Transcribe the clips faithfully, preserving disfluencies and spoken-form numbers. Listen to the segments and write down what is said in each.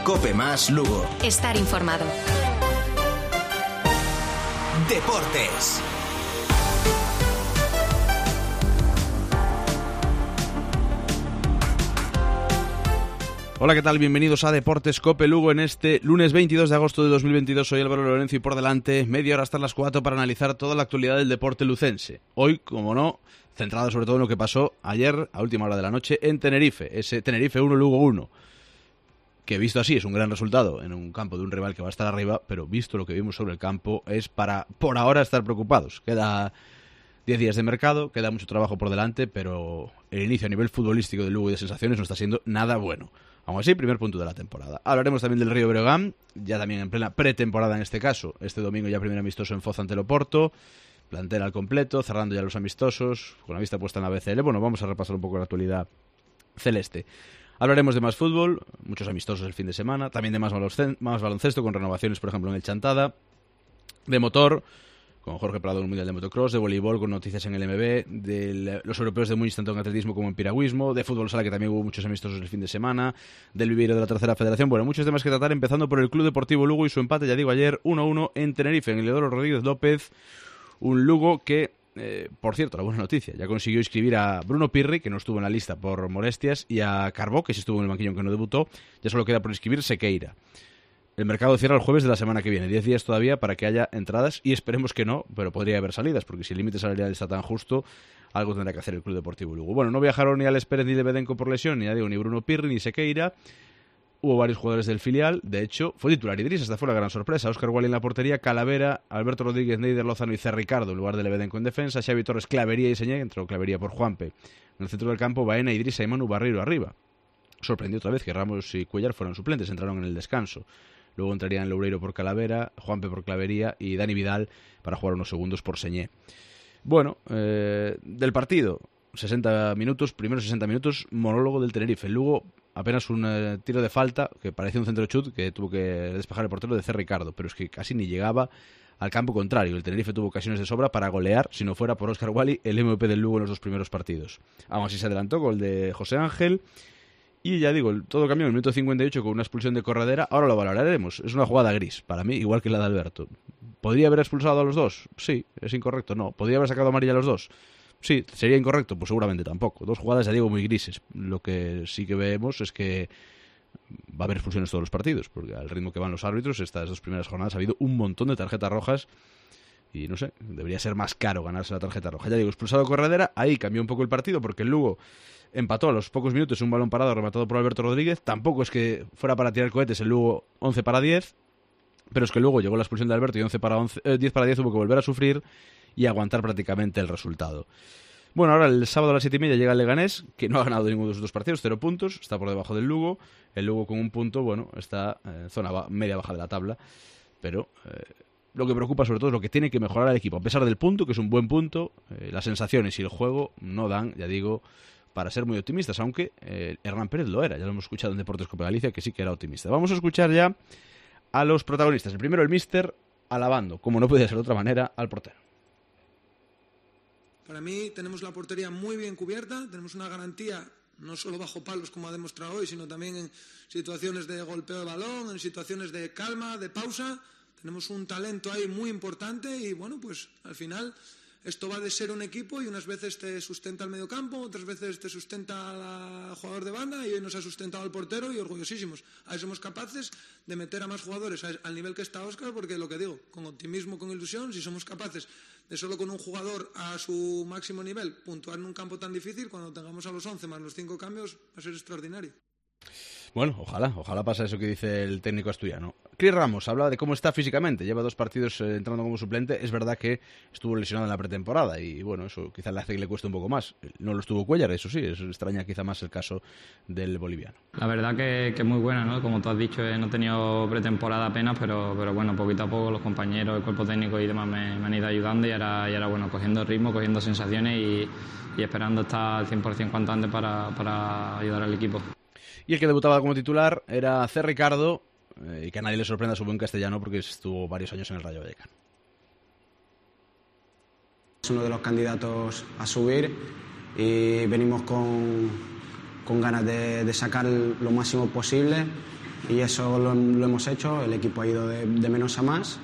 Cope Más Lugo. Estar informado. Deportes. Hola, ¿qué tal? Bienvenidos a Deportes Cope Lugo en este lunes veintidós de agosto de dos mil veintidós. Soy Álvaro Lorenzo y por delante media hora hasta las cuatro para analizar toda la actualidad del deporte lucense. Hoy, como no, centrado sobre todo en lo que pasó ayer a última hora de la noche en Tenerife. Ese Tenerife uno, Lugo uno. Que visto así es un gran resultado en un campo de un rival que va a estar arriba, pero visto lo que vimos sobre el campo es para, por ahora, estar preocupados. Queda diez días de mercado, queda mucho trabajo por delante, pero el inicio a nivel futbolístico de Lugo y de sensaciones no está siendo nada bueno. Aún así, primer punto de la temporada. Hablaremos también del Río Breogán, ya también en plena pretemporada en este caso. Este domingo ya primer amistoso en Foz ante el Oporto, plantel al completo, cerrando ya los amistosos, con la vista puesta en la B C L. Bueno, vamos a repasar un poco la actualidad celeste. Hablaremos de más fútbol, muchos amistosos el fin de semana, también de más baloncesto, con renovaciones, por ejemplo, en el Chantada, de motor, con Jorge Prado en el Mundial de Motocross, de voleibol, con noticias en el M B, de los europeos de Múnich, tanto en atletismo como en piragüismo, de fútbol sala, que también hubo muchos amistosos el fin de semana, del Viveiro de la Tercera Federación. Bueno, muchos temas que tratar, empezando por el Club Deportivo Lugo y su empate, ya digo, ayer uno a uno en Tenerife, en el Eleodoro Rodríguez López, un Lugo que... Eh, por cierto, la buena noticia, ya consiguió inscribir a Bruno Pirri, que no estuvo en la lista por molestias, y a Carbó, que sí estuvo en el banquillo aunque no debutó. Ya solo queda por inscribir Sequeira. El mercado cierra el jueves de la semana que viene, diez días todavía para que haya entradas, y esperemos que no, pero podría haber salidas, porque si el límite salarial está tan justo, algo tendrá que hacer el Club Deportivo Lugo. Bueno, no viajaron ni Alex Pérez ni Lebedenko por lesión, ni, ya digo, ni Bruno Pirri ni Sequeira. Hubo varios jugadores del filial, de hecho, fue titular Idris, esta fue la gran sorpresa. Óscar Wally en la portería, Calavera, Alberto Rodríguez, Neider Lozano y C. Ricardo en lugar de Lebedenko en defensa, Xavi Torres, Clavería y Señé, entró Clavería por Juanpe. En el centro del campo, Baena, Idrissa y Manu Barreiro arriba. Sorprendió otra vez que Ramos y Cuellar fueran suplentes, entraron en el descanso. Luego entrarían Loureiro por Calavera, Juanpe por Clavería y Dani Vidal para jugar unos segundos por Señé. Bueno, eh, del partido, sesenta minutos, primeros sesenta minutos, monólogo del Tenerife. Luego apenas un eh, tiro de falta, que parecía un centro chut, que tuvo que despejar el portero de C. Ricardo, pero es que casi ni llegaba al campo contrario. El Tenerife tuvo ocasiones de sobra para golear, si no fuera por Óscar Wally, el M V P del Lugo en los dos primeros partidos. Aún así se adelantó gol de José Ángel, y ya digo, todo cambió en el minuto cincuenta y ocho con una expulsión de Corredera. Ahora lo valoraremos, es una jugada gris, para mí, igual que la de Alberto. ¿Podría haber expulsado a los dos? Sí, es incorrecto, no. ¿Podría haber sacado amarilla a los dos? Sí, ¿sería incorrecto? Pues seguramente tampoco. Dos jugadas, ya digo, muy grises. Lo que sí que vemos es que va a haber expulsiones todos los partidos, porque al ritmo que van los árbitros, estas dos primeras jornadas ha habido un montón de tarjetas rojas y no sé, debería ser más caro ganarse la tarjeta roja. Ya digo, expulsado Corredera, ahí cambió un poco el partido, porque el Lugo empató a los pocos minutos un balón parado rematado por Alberto Rodríguez. Tampoco es que fuera para tirar cohetes el Lugo once para diez, pero es que luego llegó la expulsión de Alberto y once para once, eh, diez para diez hubo que volver a sufrir y aguantar prácticamente el resultado. Bueno, ahora el sábado a las siete y media llega el Leganés, que no ha ganado ninguno de sus dos partidos, cero puntos, está por debajo del Lugo. El Lugo con un punto, bueno, está en zona ba- media baja de la tabla, pero eh, lo que preocupa sobre todo es lo que tiene que mejorar el equipo. A pesar del punto, que es un buen punto, eh, las sensaciones y el juego no dan, ya digo, para ser muy optimistas, aunque eh, Hernán Pérez lo era, ya lo hemos escuchado en Deportes Cope Galicia, que sí que era optimista. Vamos a escuchar ya a los protagonistas. El primero, el míster, alabando, como no podía ser de otra manera, al portero. Para mí tenemos la portería muy bien cubierta, tenemos una garantía no solo bajo palos como ha demostrado hoy, sino también en situaciones de golpeo de balón, en situaciones de calma, de pausa. Tenemos un talento ahí muy importante y bueno, pues al final esto va de ser un equipo y unas veces te sustenta el mediocampo, otras veces te sustenta al jugador de banda y hoy nos ha sustentado al portero y orgullosísimos. Ahí somos capaces de meter a más jugadores al nivel que está Óscar, porque lo que digo, con optimismo, con ilusión, si somos capaces de solo con un jugador a su máximo nivel puntuar en un campo tan difícil, cuando tengamos a los once más los cinco cambios, va a ser extraordinario. Bueno, ojalá, ojalá pasa eso que dice el técnico asturiano. Cris Ramos habla de cómo está físicamente, lleva dos partidos eh, entrando como suplente. Es verdad que estuvo lesionado en la pretemporada y bueno, eso quizás le hace que le cueste un poco más. No lo estuvo Cuellar, eso sí, eso extraña quizá más el caso del boliviano. La verdad que, que es muy buena, ¿no? Como tú has dicho, eh, no he tenido pretemporada apenas, pero, pero bueno, poquito a poco los compañeros, el cuerpo técnico y demás me, me han ido ayudando y ahora, y ahora bueno, cogiendo ritmo, cogiendo sensaciones y, y esperando estar al cien por ciento cuanto antes para, para ayudar al equipo. Y el que debutaba como titular era C. Ricardo, eh, y que a nadie le sorprenda su buen castellano porque estuvo varios años en el Rayo Vallecano. Es uno de los candidatos a subir y venimos con, con ganas de, de sacar lo máximo posible y eso lo, lo hemos hecho, el equipo ha ido de, de menos a más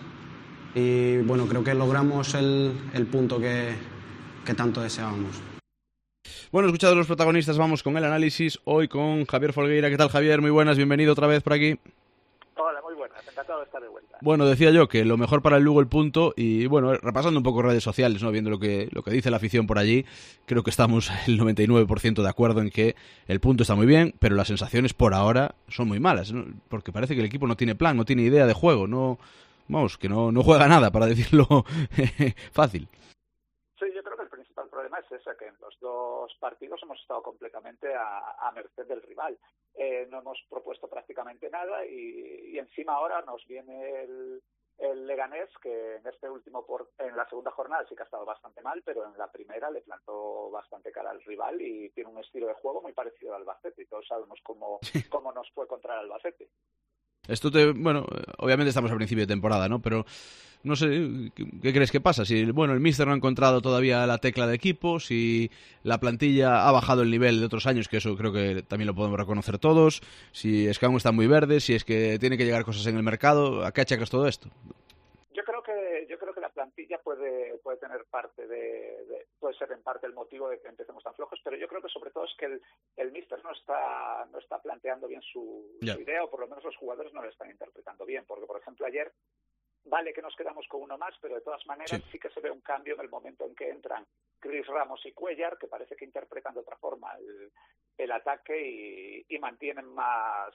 y bueno, creo que logramos el, el punto que, que tanto deseábamos. Bueno, escuchados los protagonistas, vamos con el análisis, hoy con Javier Folgueira. ¿Qué tal, Javier? Muy buenas, bienvenido otra vez por aquí. Hola, muy buenas, encantado de estar de vuelta. Bueno, decía yo que lo mejor para el Lugo el punto, y bueno, repasando un poco redes sociales, ¿no? Viendo lo que, lo que dice la afición por allí, creo que estamos el noventa y nueve por ciento de acuerdo en que el punto está muy bien, pero las sensaciones por ahora son muy malas, ¿no? Porque parece que el equipo no tiene plan, no tiene idea de juego, no, vamos, que no, no juega nada, para decirlo fácil. Sí, yo creo que el principal problema es ese, que en los dos partidos hemos estado completamente a, a merced del rival. Eh, no hemos propuesto prácticamente nada y, y encima ahora nos viene el, el Leganés, que en este último por, en la segunda jornada sí que ha estado bastante mal, pero en la primera le plantó bastante cara al rival y tiene un estilo de juego muy parecido al Albacete y todos sabemos cómo, cómo nos fue contra el Albacete. Esto te, bueno, obviamente estamos a principio de temporada, ¿no? Pero no sé, ¿qué, qué crees que pasa? Si, bueno, el míster no ha encontrado todavía la tecla de equipo, si la plantilla ha bajado el nivel de otros años, que eso creo que también lo podemos reconocer todos, si es que aún están muy verdes, si es que tiene que llegar cosas en el mercado, ¿a qué achacas todo esto? Yo creo que yo creo que la plantilla puede puede tener parte de, de puede ser en parte el motivo de que empecemos tan flojos, pero yo creo que sobre todo es que el, el míster no está no está planteando bien su, yeah. su idea, o por lo menos los jugadores no lo están interpretando bien, porque por ejemplo ayer vale que nos quedamos con uno más, pero de todas maneras sí. sí que se ve un cambio en el momento en que entran Chris Ramos y Cuéllar, que parece que interpretan de otra forma el, el ataque y, y mantienen más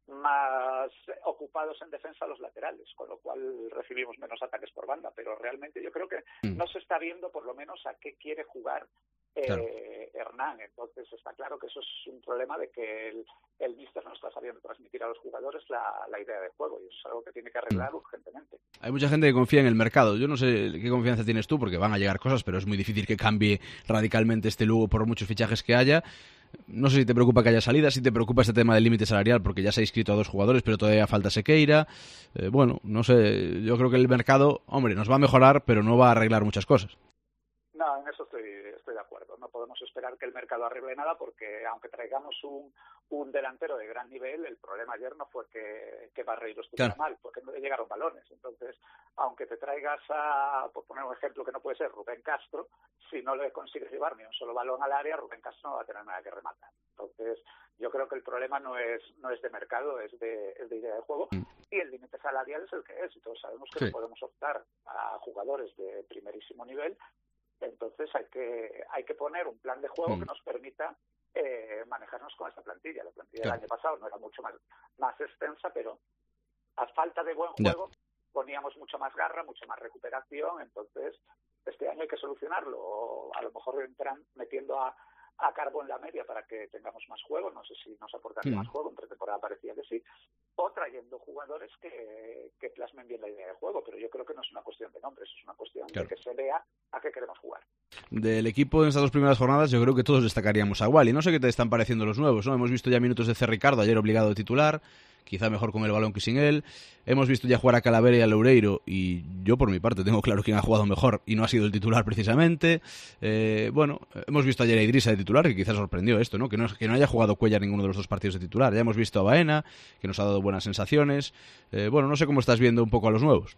más ocupados en defensa los laterales, con lo cual recibimos menos ataques por banda, pero realmente yo creo que mm. no se está viendo por lo menos a qué quiere jugar eh, claro. Hernán, entonces está claro que eso es un problema de que el, el míster no está sabiendo transmitir a los jugadores la, la idea de juego y eso es algo que tiene que arreglar mm. urgentemente. Hay mucha gente que confía en el mercado, yo no sé qué confianza tienes tú porque van a llegar cosas, pero es muy difícil que cambie radicalmente este Lugo por muchos fichajes que haya. No sé si te preocupa que haya salidas, si te preocupa este tema del límite salarial, porque ya se ha inscrito a dos jugadores, pero todavía falta Sequeira. Eh, bueno, no sé, yo creo que el mercado, hombre, nos va a mejorar, pero no va a arreglar muchas cosas. No, en eso estoy, estoy de acuerdo. No podemos esperar que el mercado arregle nada porque aunque traigamos un, un delantero de gran nivel, el problema ayer no fue que, que Barreiro estuviera claro. mal, porque no le llegaron balones. Entonces, aunque te traigas a, por poner un ejemplo que no puede ser, Rubén Castro, si no le consigues llevar ni un solo balón al área, Rubén Castro no va a tener nada que rematar. Entonces, yo creo que el problema no es no es de mercado, es de, es de idea de juego. Mm. Y el límite salarial es el que es. Y todos sabemos que sí. no podemos optar a jugadores de primerísimo nivel. Entonces hay que hay que poner un plan de juego mm. que nos permita eh, manejarnos con esta plantilla. La plantilla claro. del año pasado no era mucho más, más extensa, pero a falta de buen juego yeah. poníamos mucho más garra, mucha más recuperación. Entonces este año hay que solucionarlo. O a lo mejor entran metiendo a, a Carbo en la media para que tengamos más juego. No sé si nos aportaría mm. más juego. En pretemporada parecía que sí. O trayendo jugadores que, que plasmen bien la idea de juego, pero yo creo que no es una cuestión de nombres, es una cuestión claro. de que se vea a qué queremos jugar. Del equipo en estas dos primeras jornadas yo creo que todos destacaríamos a Wally. No sé qué te están pareciendo los nuevos, ¿no? Hemos visto ya minutos de C. Ricardo, ayer obligado de titular, quizá mejor con el balón que sin él. Hemos visto ya jugar a Calavera y a Loureiro y yo por mi parte tengo claro quién ha jugado mejor y no ha sido el titular precisamente. Eh, bueno, hemos visto ayer a Idrissa de titular, que quizás sorprendió esto, ¿no? Que no, que no haya jugado Cuéllar ninguno de los dos partidos de titular. Ya hemos visto a Baena, que nos ha dado buenas sensaciones. Eh, bueno, no sé cómo estás viendo un poco a los nuevos.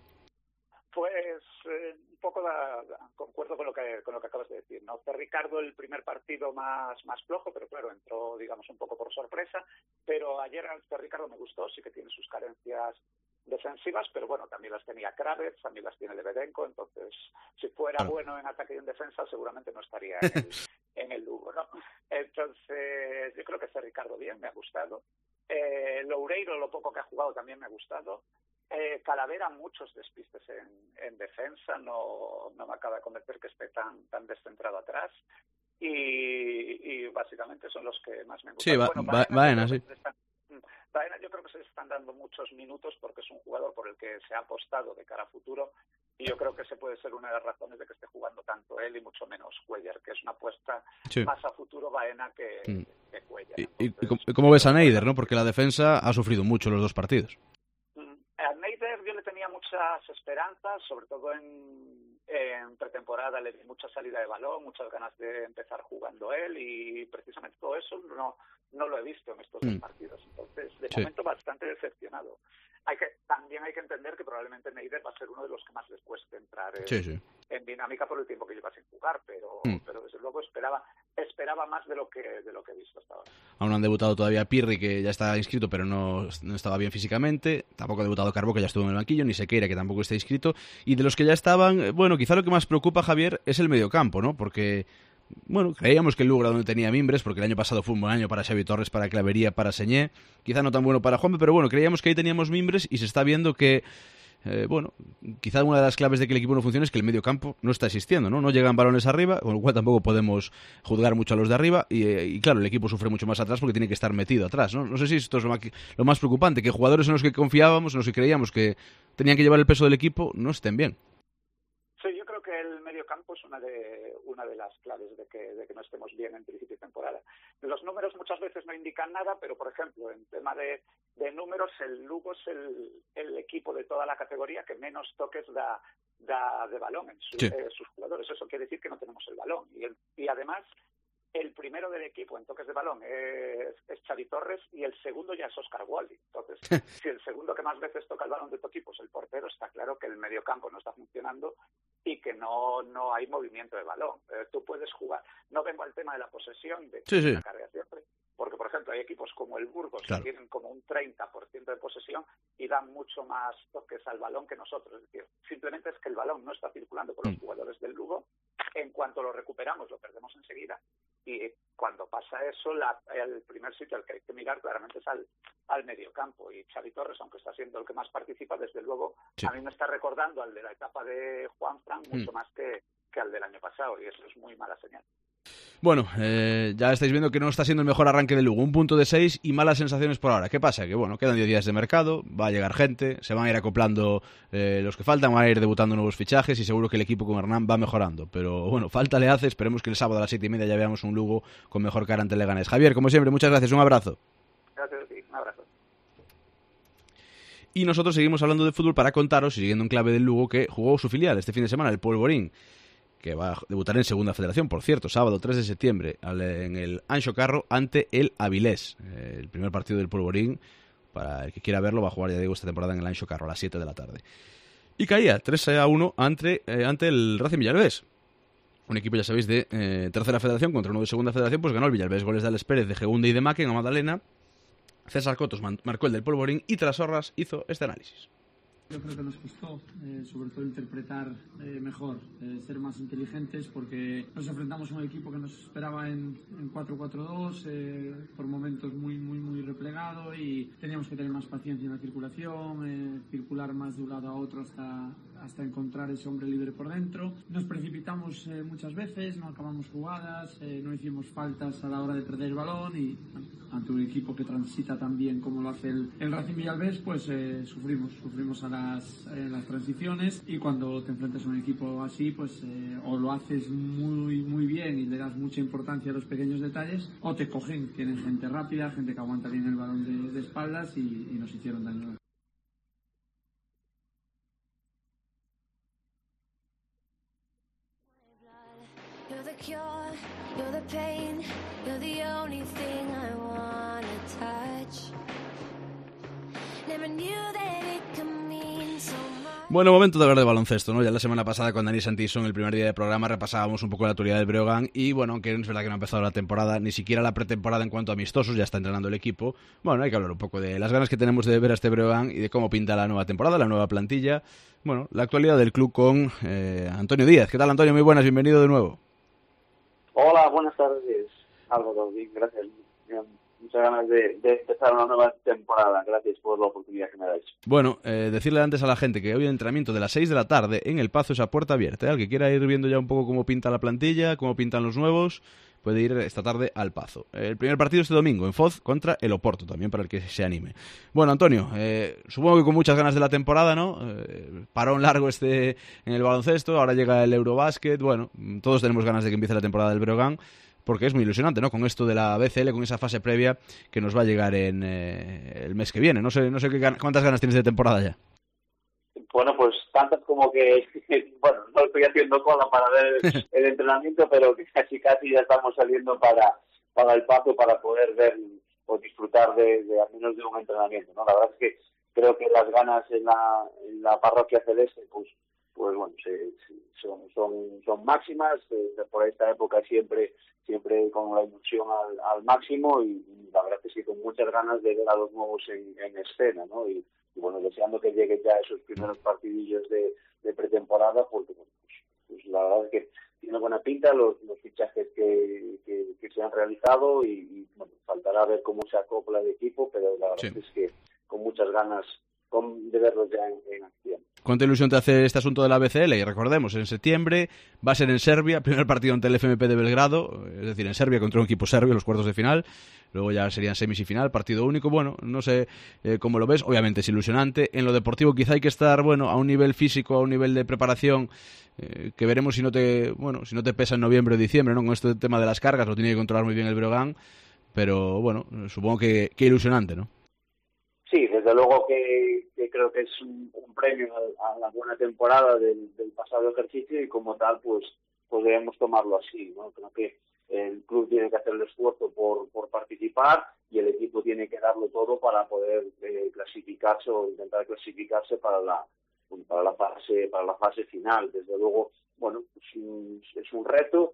Pues eh, un poco da, da, concuerdo con lo que con lo que acabas de decir, ¿no? C. Ricardo el primer partido más más flojo, pero claro, entró digamos un poco por sorpresa, pero ayer C. Ricardo me gustó, sí que tiene sus carencias defensivas, pero bueno, también las tenía Kravets, también las tiene Lebedenko, entonces si fuera claro. bueno en ataque y en defensa seguramente no estaría en el, en el Lugo, ¿no? Entonces yo creo que C. Ricardo bien, me ha gustado. Eh, Loureiro, lo poco que ha jugado también me ha gustado. Eh, Calavera, muchos despistes en, en defensa, no, no me acaba de convencer que esté tan, tan descentrado atrás. Y, y básicamente son los que más me gustan. Sí, va, bueno, va, Baena, sí. Están, Baena, yo creo que se les están dando muchos minutos porque es un jugador por el que se ha apostado de cara a futuro y yo creo que ese puede ser una de las razones de que esté jugando tanto él y mucho menos Cuéllar, que es una apuesta sí. más a futuro Baena que, mm. que Cuéllar. ¿Y, Entonces, y cómo ves a Neider, no? Porque la defensa ha sufrido mucho los dos partidos. A Neider yo le tenía muchas esperanzas, sobre todo en, en pretemporada le di mucha salida de balón, muchas ganas de empezar jugando él y precisamente todo eso no, no lo he visto en estos mm. dos partidos. Entonces, de sí. momento bastante decepcionado. Hay que, también hay que entender que probablemente Neider va a ser uno de los que más les cueste entrar en, sí, sí. en dinámica por el tiempo que lleva sin jugar, pero, mm. pero desde luego esperaba esperaba más de lo que de lo que he visto hasta ahora. Aún no han debutado todavía Pirri, que ya está inscrito, pero no, no estaba bien físicamente. Tampoco ha debutado Carbó, que ya estuvo en el banquillo, ni Sequeira, que tampoco está inscrito. Y de los que ya estaban, bueno, quizá lo que más preocupa, Javier, es el mediocampo, ¿no? Porque, bueno, creíamos que el Lugo era donde tenía mimbres, porque el año pasado fue un buen año para Xavi Torres, para Clavería, para Señé. Quizá no tan bueno para Juanpe, pero bueno, creíamos que ahí teníamos mimbres y se está viendo que, eh, bueno, quizá una de las claves de que el equipo no funcione es que el medio campo no está existiendo, ¿no? No llegan balones arriba, con lo cual tampoco podemos juzgar mucho a los de arriba y, y claro, el equipo sufre mucho más atrás porque tiene que estar metido atrás, ¿no? No sé si esto es lo más, lo más preocupante, que jugadores en los que confiábamos, en los que creíamos que tenían que llevar el peso del equipo, no estén bien. Sí, yo creo que el medio campo es una de una de las claves de que, de que no estemos bien en principio de temporada. Los números muchas veces no indican nada, pero por ejemplo, en tema de, de números, el Lugo es el, el equipo de toda la categoría que menos toques da, da de balón en su, sí. eh, sus jugadores. Eso quiere decir que no tenemos el balón. Y, el, y además, el primero del equipo en toques de balón es, es Xavi Torres y el segundo ya es Oscar Wally. Entonces, si el segundo que más veces toca el balón de tu equipo es el portero, está claro que el mediocampo no está funcionando y que no no hay movimiento de balón. Eh, tú puedes jugar. No vengo al tema de la posesión, de sí, sí. la carga siempre, porque, por ejemplo, hay equipos como el Burgos claro. que tienen como un treinta por ciento de posesión y dan mucho más toques al balón que nosotros. Es decir, simplemente es que el balón no está circulando por los jugadores del Lugo. En cuanto lo recuperamos, lo perdemos enseguida. Y cuando pasa eso, la, el primer sitio al que hay que mirar claramente es al, al mediocampo. Y Xavi Torres, aunque está siendo el que más participa, desde luego, sí. a mí me está recordando al de la etapa de Juanfran mucho mm. más que, que al del año pasado. Y eso es muy mala señal. Bueno, eh, ya estáis viendo que no está siendo el mejor arranque del Lugo. Un punto de seis y malas sensaciones por ahora. ¿Qué pasa? Que bueno, quedan diez días de mercado, va a llegar gente, se van a ir acoplando eh, los que faltan, van a ir debutando nuevos fichajes y seguro que el equipo con Hernán va mejorando. Pero bueno, falta le hace, esperemos que el sábado a las siete y media ya veamos un Lugo con mejor cara ante el Leganés. Javier, como siempre, muchas gracias, un abrazo. Gracias a ti, un abrazo. Y nosotros seguimos hablando de fútbol para contaros, y siguiendo en clave del Lugo, que jugó su filial este fin de semana, el Polvorín, que va a debutar en Segunda Federación, por cierto, sábado tres de septiembre, en el Anxo Carro ante el Avilés. El primer partido del Polvorín, para el que quiera verlo, va a jugar, ya digo, esta temporada en el Anxo Carro a las siete de la tarde. Y caía tres a uno ante, eh, ante el Racing Villalbés. Un equipo, ya sabéis, de eh, Tercera Federación contra uno de Segunda Federación, pues ganó el Villalbés, goles de Alex Pérez, de Gegunde y de Macken a Magdalena. César Cotos marcó el del Polvorín y tras Horras hizo este análisis. Yo creo que nos costó, eh, sobre todo, interpretar eh, mejor, eh, ser más inteligentes, porque nos enfrentamos a un equipo que nos esperaba en, en cuatro cuatro dos, eh, por momentos muy muy muy replegado, y teníamos que tener más paciencia en la circulación, eh, circular más de un lado a otro hasta, hasta encontrar ese hombre libre por dentro. Nos precipitamos eh, muchas veces, no acabamos jugadas, eh, no hicimos faltas a la hora de perder el balón y bueno, ante un equipo que transita tan bien como lo hace el, el Racing Villalbés, pues eh, sufrimos, sufrimos a la Las, eh, las transiciones, y cuando te enfrentas a un equipo así, pues eh, o lo haces muy muy bien y le das mucha importancia a los pequeños detalles, o te cogen, tienen gente rápida, gente que aguanta bien el balón de, de espaldas y, y nos hicieron daño. You're the cure, you're the pain, you're the only thing I wanna touch. Never knew that it could mean so much. Bueno, momento de hablar de baloncesto, ¿no? Ya la semana pasada con Dani Santison, el primer día de programa, repasábamos un poco la actualidad del Breogán y, bueno, aunque es verdad que no ha empezado la temporada, ni siquiera la pretemporada en cuanto a amistosos, ya está entrenando el equipo. Bueno, hay que hablar un poco de las ganas que tenemos de ver a este Breogán y de cómo pinta la nueva temporada, la nueva plantilla. Bueno, la actualidad del club con eh, Antonio Díaz. ¿Qué tal, Antonio? Muy buenas, bienvenido de nuevo. Hola, buenas tardes, Álvaro, bien, gracias. Bien. Muchas ganas de, de empezar una nueva temporada. Gracias por la oportunidad que me dais. Bueno, eh, decirle antes a la gente que hoy el entrenamiento de las seis de la tarde en El Pazo es a puerta abierta. ¿eh? Al que quiera ir viendo ya un poco cómo pinta la plantilla, cómo pintan los nuevos, puede ir esta tarde al Pazo. El primer partido este domingo en Foz contra el Oporto, también para el que se anime. Bueno, Antonio, eh, supongo que con muchas ganas de la temporada, ¿no? Eh, parón largo este en el baloncesto, ahora llega el Eurobásquet. Bueno, todos tenemos ganas de que empiece la temporada del Breogán, porque es muy ilusionante, ¿no? Con esto de la B C L, con esa fase previa que nos va a llegar en eh, el mes que viene. No sé, no sé qué, cuántas ganas tienes de temporada ya. Bueno, pues tantas como que, bueno, no estoy haciendo cola para ver el entrenamiento, pero que casi casi ya estamos saliendo para para el Pazo para poder ver o disfrutar de, de al menos de un entrenamiento, ¿no? La verdad es que creo que las ganas en la, en la parroquia celeste, pues, pues bueno, se, se, son, son, son máximas. Eh, por esta época siempre, siempre con la ilusión al, al máximo y, y la verdad es que sí, con muchas ganas de ver a los nuevos en, en escena, ¿no? Y, y bueno, deseando que lleguen ya esos primeros partidillos de, de pretemporada, porque bueno, pues, pues la verdad es que tiene buena pinta los, los fichajes que, que, que se han realizado y, y bueno, faltará ver cómo se acopla el equipo, pero la verdad sí. es que con muchas ganas con, de verlos ya en, en acción. ¿Cuánta ilusión te hace este asunto de la B C L? Y recordemos, en septiembre va a ser en Serbia, primer partido ante el F M P de Belgrado, es decir, en Serbia contra un equipo serbio, los cuartos de final, luego ya serían semis y final, partido único. Bueno, no sé eh, cómo lo ves, obviamente es ilusionante. En lo deportivo quizá hay que estar, bueno, a un nivel físico, a un nivel de preparación, eh, que veremos si no te, bueno, si no te pesa en noviembre o diciembre, ¿no? Con este tema de las cargas, lo tiene que controlar muy bien el Breogán, pero bueno, supongo que, que ilusionante, ¿no? Sí, desde luego que, que creo que es un, un premio a, a la buena temporada del, del pasado ejercicio y como tal pues, pues debemos tomarlo así, ¿no? Creo que el club tiene que hacer el esfuerzo por, por participar y el equipo tiene que darlo todo para poder eh, clasificarse o intentar clasificarse para la para la fase para la fase final. Desde luego, bueno, es un, es un reto.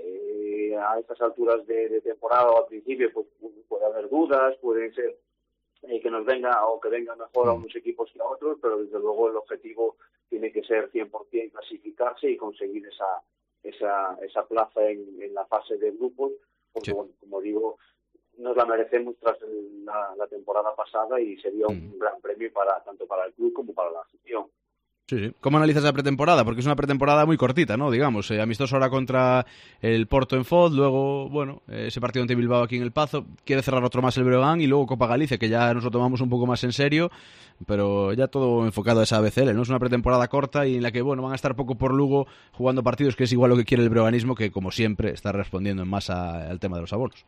Eh, a estas alturas de, de temporada o al principio pues puede haber dudas, pueden ser Eh, que nos venga o que venga mejor a unos equipos que a otros, pero desde luego el objetivo tiene que ser cien por ciento clasificarse y conseguir esa esa esa plaza en, en la fase de grupos, porque sí. bueno, como digo, nos la merecemos tras el, la, la temporada pasada y sería un mm. gran premio para tanto para el club como para la afición. Sí, sí. ¿Cómo analizas la pretemporada? Porque es una pretemporada muy cortita, ¿no? Digamos, eh, amistoso ahora contra el Porto en Foz, luego, bueno, eh, ese partido ante Bilbao aquí en el Pazo, quiere cerrar otro más el Breogán y luego Copa Galicia, que ya nos lo tomamos un poco más en serio, pero ya todo enfocado a esa B C L, ¿no? Es una pretemporada corta y en la que, bueno, van a estar poco por Lugo jugando partidos, que es igual lo que quiere el breoganismo, que como siempre está respondiendo en masa al tema de los abonos.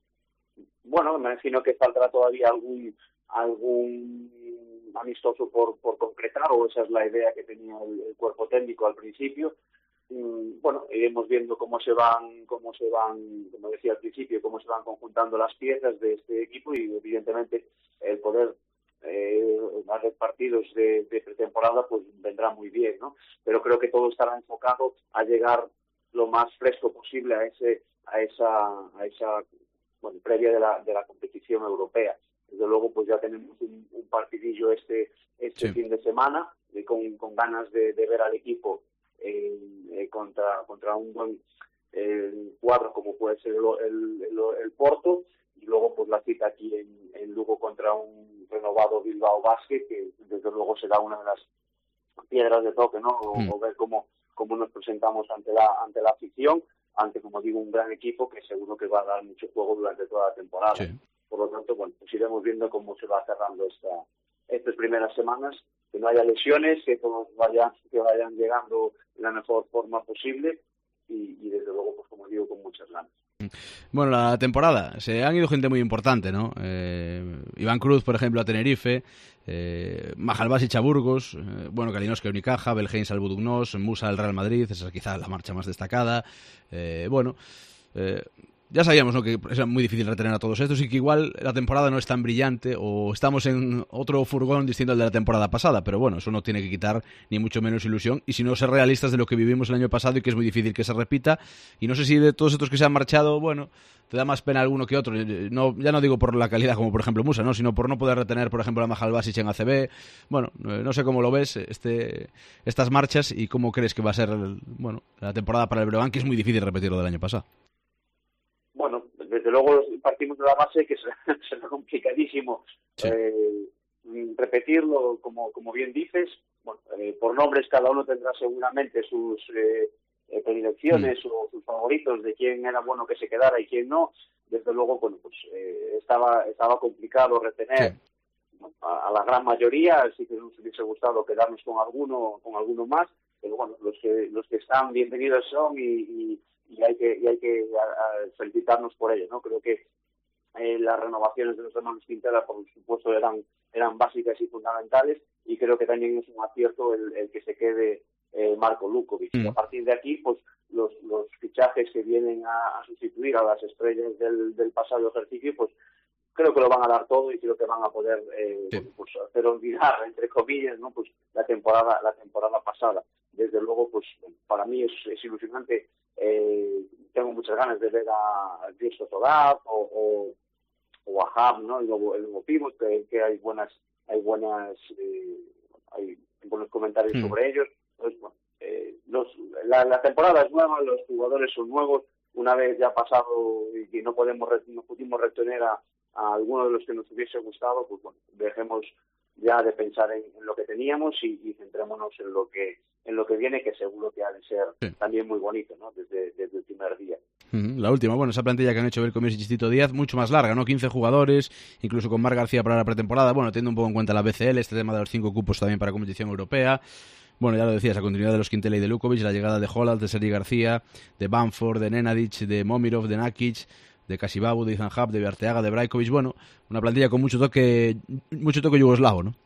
Bueno, me imagino que faltará todavía algún algún amistoso por, por concretar, o esa es la idea que tenía el, el cuerpo técnico al principio. Mm, bueno, iremos viendo cómo se van, cómo se van, como decía al principio, cómo se van conjuntando las piezas de este equipo y evidentemente el poder eh, hacer partidos de, de pretemporada pues vendrá muy bien, ¿no? Pero creo que todo estará enfocado a llegar lo más fresco posible a ese, a esa, a esa, bueno, previa de la, de la competición europea. Desde luego, pues ya tenemos un, un partidillo este este sí. fin de semana, de, con, con ganas de, de ver al equipo eh, eh, contra contra un buen eh, cuadro como puede ser el, el, el, el Porto, y luego pues la cita aquí en, en Lugo contra un renovado Bilbao Basket, que desde luego será una de las piedras de toque, ¿no? O, mm. o ver cómo, cómo nos presentamos ante la ante la afición, ante, como digo, un gran equipo que seguro que va a dar mucho juego durante toda la temporada. Sí. Por lo tanto, bueno, pues iremos viendo cómo se va cerrando esta, estas primeras semanas, que no haya lesiones, que todos vayan, que vayan llegando de la mejor forma posible y, y desde luego, pues como digo, con muchas ganas. Bueno, la temporada, se han ido gente muy importante, ¿no? Eh, Iván Cruz, por ejemplo, a Tenerife, eh, Majalbasic a Burgos, eh, bueno, Kalinowski a Unicaja, Belgeins al Budugnós, Musa al Real Madrid, esa es quizá la marcha más destacada. Eh, bueno, eh, ya sabíamos, ¿no?, que es muy difícil retener a todos estos y que igual la temporada no es tan brillante o estamos en otro furgón distinto al de la temporada pasada, pero bueno, eso no tiene que quitar ni mucho menos ilusión y si no ser realistas de lo que vivimos el año pasado y que es muy difícil que se repita. Y no sé si de todos estos que se han marchado, bueno, te da más pena alguno que otro. No, ya no digo por la calidad como por ejemplo Musa, ¿no?, sino por no poder retener, por ejemplo, a Majalbasic en A C B. Bueno, no sé cómo lo ves este estas marchas y cómo crees que va a ser el, bueno, la temporada para el Breogán, que es muy difícil repetir lo del año pasado. Bueno, desde luego partimos de la base que será, será complicadísimo sí. eh, repetirlo, como, como bien dices. Bueno, eh, por nombres cada uno tendrá seguramente sus eh, eh, predilecciones mm. o sus favoritos de quién era bueno que se quedara y quién no. Desde luego, bueno, pues eh, estaba estaba complicado retener sí. bueno, a, a la gran mayoría. Sí que nos hubiese gustado quedarnos con alguno con alguno más, pero bueno, los que los que están bienvenidos son y, y y hay que y hay que a, a felicitarnos por ello, ¿no? Creo que eh, las renovaciones de los hermanos Quintela, por supuesto, eran eran básicas y fundamentales, y creo que también es un acierto el, el que se quede eh, Marco Lukovic. Mm. A partir de aquí, pues los, los fichajes que vienen a, a sustituir a las estrellas del, del pasado ejercicio, pues creo que lo van a dar todo y creo que van a poder eh, sí. pues, hacer olvidar, entre comillas, ¿no? Pues la temporada la temporada pasada. Desde luego, pues para mí es, es ilusionante. Eh, tengo muchas ganas de ver a Justo Solab o, o, o a Hab, ¿no? El nuevo, el nuevo pívot, que, que hay buenas hay buenas eh, hay buenos comentarios mm. sobre ellos. Entonces, bueno, eh, los, la, la temporada es nueva, los jugadores son nuevos. Una vez ya pasado y que no podemos no pudimos retener a a algunos de los que nos hubiese gustado, pues bueno, dejemos ya de pensar en, en lo que teníamos y, y centrémonos en lo que en lo que viene, que seguro que ha de ser sí. también muy bonito, ¿no? Desde, desde el primer día. La última, bueno, esa plantilla que han hecho Belcomiers y Chistito Díaz, mucho más larga, ¿no? quince jugadores, incluso con Mar García para la pretemporada, bueno, teniendo un poco en cuenta la B C L, este tema de los cinco cupos también para competición europea. Bueno, ya lo decías, la continuidad de los Quintela y de Lukovic, la llegada de Holland, de Sergi García, de Bamford, de Nenadic, de Momirov, de Nakic, de Kasibabu, de Izan Hab, de Arteaga, de Brajkovic, bueno, una plantilla con mucho toque mucho toque yugoslavo, ¿no?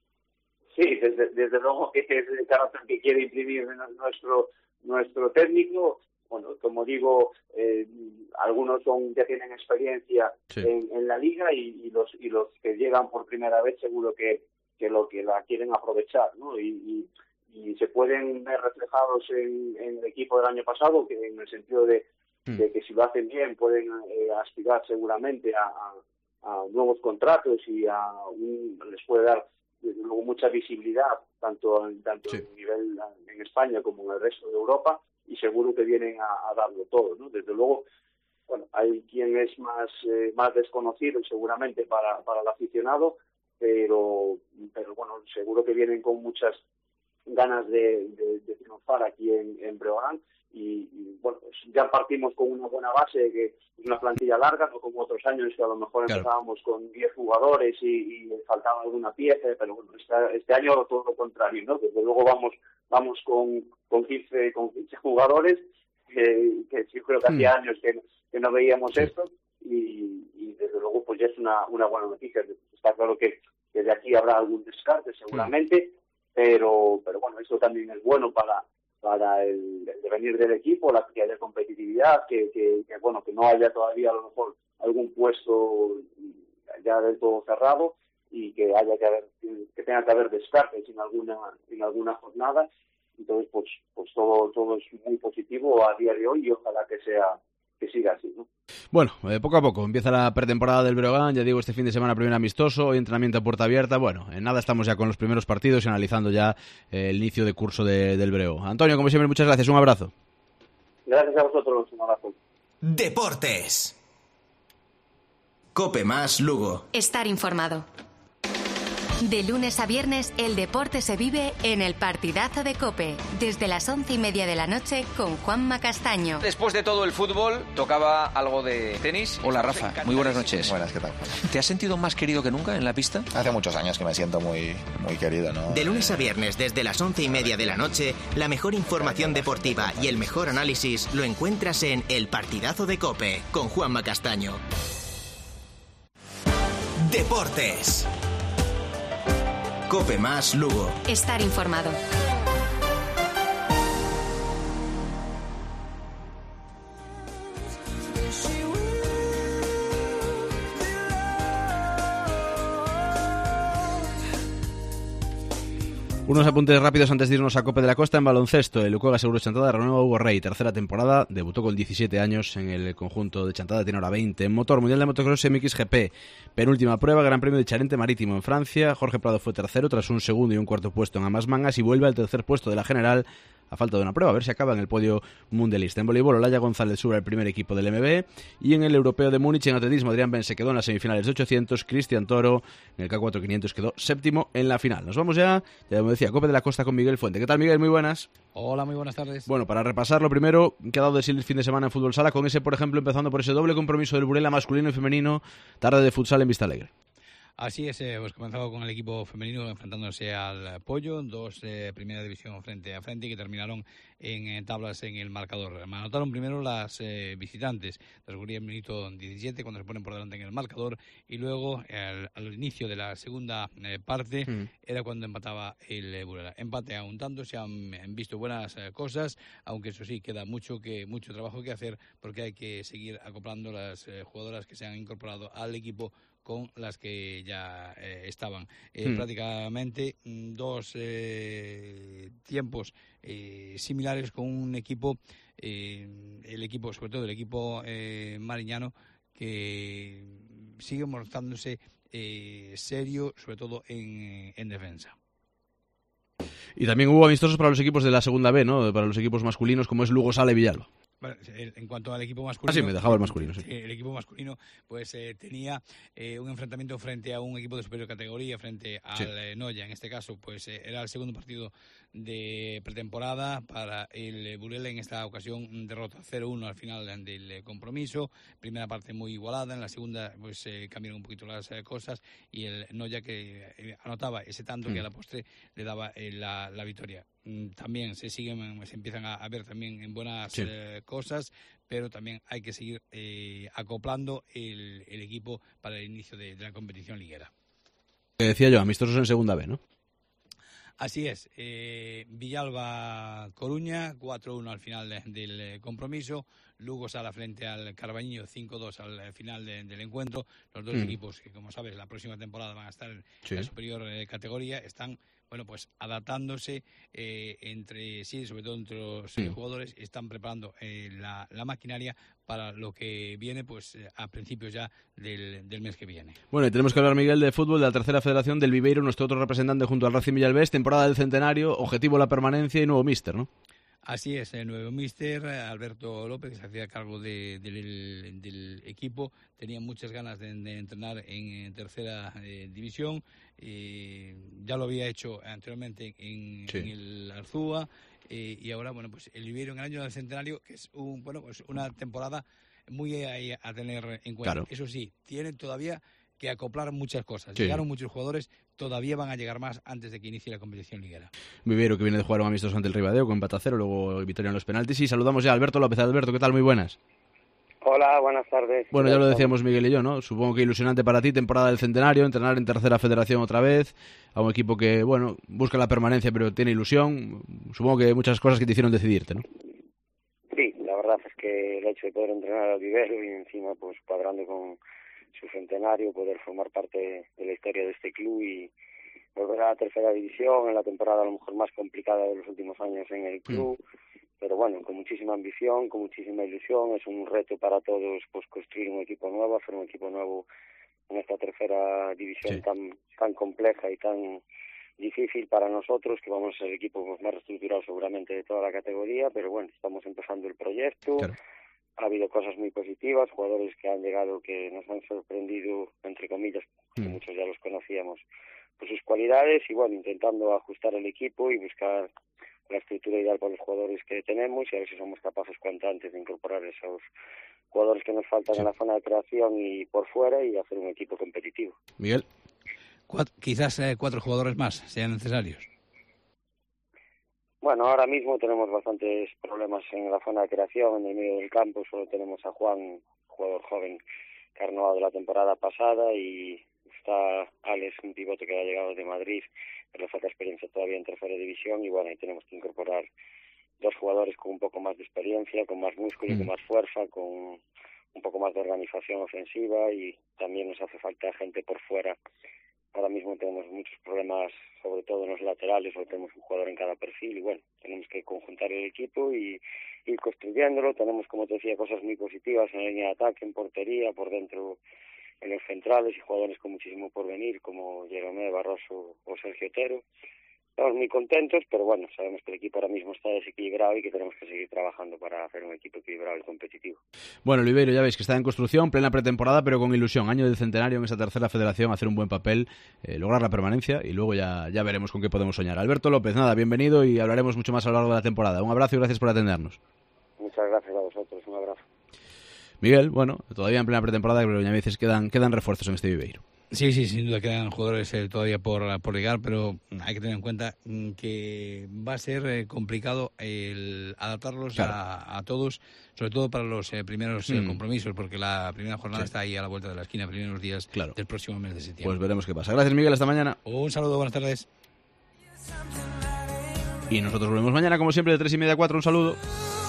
Sí, desde, desde luego que es el carácter que quiere imprimir nuestro nuestro técnico. Bueno, como digo, eh, algunos son ya tienen experiencia sí. en, en la liga y, y los y los que llegan por primera vez seguro que, que lo que la quieren aprovechar, ¿no? Y, y, y se pueden ver reflejados en, en el equipo del año pasado, que en el sentido de de que si lo hacen bien pueden eh, aspirar seguramente a, a, a nuevos contratos y a un, les puede dar desde luego mucha visibilidad tanto, tanto sí. a nivel en España como en el resto de Europa, y seguro que vienen a, a darlo todo, ¿no? Desde luego, bueno, hay quien es más eh, más desconocido seguramente para, para el aficionado, pero pero bueno, seguro que vienen con muchas ganas de, de, de triunfar aquí en, en Breogán. Y, y bueno, pues ya partimos con una buena base, que es una plantilla larga, no como otros años que a lo mejor claro. empezábamos con diez jugadores y, y faltaba alguna pieza, pero bueno, este, este año todo lo contrario, ¿no? Desde luego vamos vamos con con quince con quince jugadores, que, que yo creo que mm. hacía años que, que no veíamos sí. esto, y, y desde luego pues ya es una, una buena noticia. Está claro que, que de aquí habrá algún descarte seguramente, mm. pero pero bueno, eso también es bueno para para el, el devenir del equipo, la que haya competitividad, que, que, que bueno, que no haya todavía a lo mejor algún puesto ya del todo cerrado y que haya que haber, que tenga que haber descartes en alguna en alguna jornada. Entonces pues pues todo todo es muy positivo a día de hoy y ojalá que sea que siga así, ¿no? Bueno, eh, poco a poco empieza la pretemporada del Breogán, ya digo, este fin de semana primer amistoso, hoy entrenamiento a puerta abierta. Bueno, en nada estamos ya con los primeros partidos y analizando ya eh, el inicio de curso de, del Breo. Antonio, como siempre, muchas gracias, un abrazo. Gracias a vosotros, un abrazo. Deportes. Cope más Lugo. Estar informado. De lunes a viernes, el deporte se vive en el partidazo de COPE, desde las once y media de la noche con Juanma Castaño. Después de todo el fútbol, tocaba algo de tenis. Hola Rafa, muy buenas noches. Buenas, ¿qué tal? ¿Te has sentido más querido que nunca en la pista? Hace muchos años que me siento muy, muy querido, ¿no? De lunes a viernes, desde las once y media de la noche, la mejor información deportiva y el mejor análisis lo encuentras en El Partidazo de COPE, con Juanma Castaño. Deportes. Cope más Lugo. Estar informado. Unos apuntes rápidos antes de irnos a Cope de la Costa. En baloncesto, el Lucuega Seguro Chantada renueva a Hugo Rey, tercera temporada, debutó con diecisiete años en el conjunto de Chantada, tiene ahora veinte. En motor, Mundial de Motocross M X G P, penúltima prueba, Gran Premio de Charente Marítimo en Francia. Jorge Prado fue tercero tras un segundo y un cuarto puesto en ambas mangas y vuelve al tercer puesto de la general a falta de una prueba, a ver si acaba en el podio mundialista. En voleibol, Olaya González sube al primer equipo del M B, y en el Europeo de Múnich en atletismo, Adrián Ben se quedó en las semifinales de ochocientos, Cristian Toro en el K cuatro quinientos quedó séptimo en la final. Nos vamos ya, ya como decía, Cope de la Costa con Miguel Fuente. ¿Qué tal, Miguel? Muy buenas. Hola, muy buenas tardes. Bueno, para repasar lo primero, ¿qué ha dado de sí el fin de semana en Fútbol Sala? Con ese, por ejemplo, empezando por ese doble compromiso del Burela masculino y femenino, tarde de futsal en Vistalegre. Así es, eh, pues comenzaba con el equipo femenino enfrentándose al Pollo, dos de primera división frente a frente, que terminaron en, en tablas en el marcador. Anotaron primero las eh, visitantes, transcurría el minuto diecisiete cuando se ponen por delante en el marcador, y luego al, al inicio de la segunda eh, parte mm. era cuando empataba el eh, Burela. Empate a un tanto, se han, han visto buenas eh, cosas, aunque eso sí, queda mucho que mucho trabajo que hacer, porque hay que seguir acoplando las eh, jugadoras que se han incorporado al equipo con las que ya eh, estaban. Eh, hmm. Prácticamente dos eh, tiempos eh, similares con un equipo, eh, el equipo, sobre todo el equipo eh, mariñano, que sigue mostrándose eh, serio, sobre todo en, en defensa. Y también hubo amistosos para los equipos de la segunda B, ¿no? Para los equipos masculinos, como es Lugo Sala y Villalba. Bueno, en cuanto al equipo masculino... Ah, sí, me dejaba el masculino, sí. El equipo masculino pues eh, tenía eh, un enfrentamiento frente a un equipo de superior categoría, frente al sí. eh, Noya. En este caso, pues eh, era el segundo partido de pretemporada para el eh, Burela. En esta ocasión, derrota cero uno al final del eh, compromiso. Primera parte muy igualada. En la segunda, pues eh, cambiaron un poquito las eh, cosas. Y el Noya, que eh, anotaba ese tanto mm. que a la postre le daba eh, la, la victoria. También se siguen, se empiezan a, a ver también en buenas sí. eh, cosas, pero también hay que seguir eh, acoplando el, el equipo para el inicio de, de la competición liguera. Que decía yo, amistosos en segunda B, ¿no? Así es, eh, Villalba Coruña, cuatro uno al final de, del compromiso, Lugo Sala frente al Carbañillo, cinco dos al final de, del encuentro. Los dos mm. equipos que, como sabes, la próxima temporada van a estar en sí. la superior eh, categoría, están bueno, pues adaptándose eh, entre sí, sobre todo entre los eh, jugadores, están preparando eh, la, la maquinaria para lo que viene pues eh, a principios ya del, del mes que viene. Bueno, y tenemos que hablar, Miguel, de fútbol, de la tercera federación del Viveiro, nuestro otro representante junto al Racing Villalbés, temporada del centenario, objetivo la permanencia y nuevo míster, ¿no? Así es, el nuevo míster, Alberto López, que se hacía cargo de, de, del, del equipo, tenía muchas ganas de, de entrenar en, en tercera eh, división, eh, ya lo había hecho anteriormente en, sí. en el Arzúa, eh, y ahora, bueno, pues el Viveiro en el año del centenario, que es un, bueno, pues una temporada muy a, a tener en cuenta. Claro. Eso sí, tiene todavía que acoplar muchas cosas. Sí. Llegaron muchos jugadores, todavía van a llegar más antes de que inicie la competición liguera. Viveiro, que viene de jugar un amistoso ante el Ribadeo con empate a cero, luego victoria en los penaltis. Y saludamos ya a Alberto López. Alberto, ¿qué tal? Muy buenas. Hola, buenas tardes. Bueno, ya lo decíamos Miguel y yo, ¿no? Supongo que ilusionante para ti, temporada del centenario, entrenar en tercera federación otra vez, a un equipo que, bueno, busca la permanencia pero tiene ilusión. Supongo que muchas cosas que te hicieron decidirte, ¿no? Sí, la verdad es que el hecho de poder entrenar al Viveiro y encima pues cuadrando con su centenario, poder formar parte de la historia de este club y volver a la tercera división en la temporada a lo mejor más complicada de los últimos años en el club, mm. pero bueno, con muchísima ambición, con muchísima ilusión. Es un reto para todos pues construir un equipo nuevo, hacer un equipo nuevo en esta tercera división sí. tan tan compleja y tan difícil para nosotros, que vamos a ser el equipo pues, más reestructurado seguramente de toda la categoría, pero bueno, estamos empezando el proyecto. Claro. Ha habido cosas muy positivas, jugadores que han llegado que nos han sorprendido, entre comillas, que mm. muchos ya los conocíamos, por sus cualidades, y bueno, intentando ajustar el equipo y buscar la estructura ideal para los jugadores que tenemos y a ver si somos capaces cuanto antes de incorporar esos jugadores que nos faltan sí. en la zona de creación y por fuera y hacer un equipo competitivo. Miguel. Cuatro, quizás eh, cuatro jugadores más sean necesarios. Bueno, ahora mismo tenemos bastantes problemas en la zona de creación, en el medio del campo. Solo tenemos a Juan, jugador joven que ha renovado la temporada pasada, y está Alex, un pivote que ha llegado de Madrid, pero le falta experiencia todavía en tercera división, y bueno, ahí tenemos que incorporar dos jugadores con un poco más de experiencia, con más músculo, mm. con más fuerza, con un poco más de organización ofensiva, y también nos hace falta gente por fuera. Ahora mismo tenemos muchos problemas, sobre todo en los laterales, porque tenemos un jugador en cada perfil y bueno, tenemos que conjuntar el equipo y ir construyéndolo. Tenemos, como te decía, cosas muy positivas en la línea de ataque, en portería, por dentro en los centrales, y jugadores con muchísimo por venir, como Jeromé, Barroso o Sergio Otero. Estamos muy contentos, pero bueno, sabemos que el equipo ahora mismo está desequilibrado y que tenemos que seguir trabajando para hacer un equipo equilibrado y competitivo. Bueno, el Viveiro ya veis que está en construcción, plena pretemporada, pero con ilusión. Año del centenario en esa tercera federación, hacer un buen papel, eh, lograr la permanencia y luego ya, ya veremos con qué podemos soñar. Alberto López, nada, bienvenido y hablaremos mucho más a lo largo de la temporada. Un abrazo y gracias por atendernos. Muchas gracias a vosotros, un abrazo. Miguel, bueno, todavía en plena pretemporada, pero ya me dices que quedan, quedan refuerzos en este Viveiro. Sí, sí, sin duda quedan jugadores eh, todavía por, por llegar, pero hay que tener en cuenta que va a ser eh, complicado el adaptarlos claro. a, a todos, sobre todo para los eh, primeros eh, mm. compromisos, porque la primera jornada sí. está ahí a la vuelta de la esquina, primeros días claro. del próximo mes de septiembre. Pues veremos qué pasa. Gracias, Miguel, hasta mañana. Un saludo, buenas tardes. Y nosotros volvemos mañana, como siempre, de tres y media a cuatro. Un saludo.